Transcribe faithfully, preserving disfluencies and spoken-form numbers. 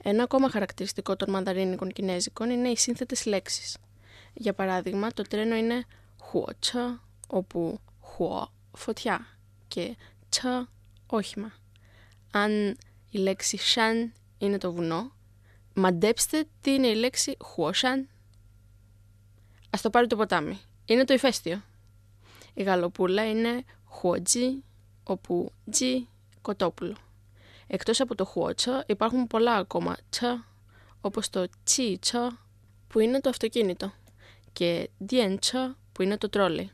Ένα ακόμα χαρακτηριστικό των μανδαρίνικων κινέζικων είναι οι σύνθετες λέξεις. Για παράδειγμα, το τρένο είναι χουοτσο, όπου χουο, φωτιά, και τσο, όχημα. Αν η λέξη σhan είναι το βουνό, μαντέψτε τι είναι η λέξη χουοσhan. Ας το πάρει το ποτάμι. Είναι το ηφαίστειο. Η γαλοπούλα είναι χουοτζι, όπου τζι, κοτόπουλο. Εκτός από το χουότσο υπάρχουν πολλά ακόμα τσο, όπως το τσι τσο, που είναι το αυτοκίνητο, και διέντσο, που είναι το τρόλεϊ.